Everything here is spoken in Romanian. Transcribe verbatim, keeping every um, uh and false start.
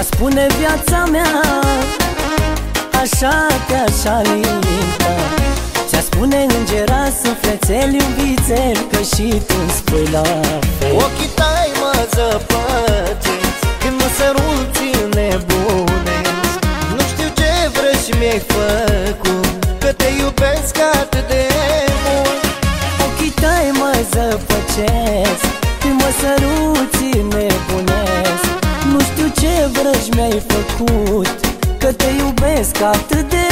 spune viața mea, așa că așa linta. Ți-a spune îngera sufletel, iubițel, că și tu-mi spui la fel. Ochii tăi mă zăpăcesc când mă săruți nebunesc. Nu știu ce vrei și mi-ai făcut, că te iubesc atât de mult. Ochii tăi mă zăpăcesc când mă săruți nebunesc. Nu știu ce vrăji mi-ai făcut, că te iubesc atât de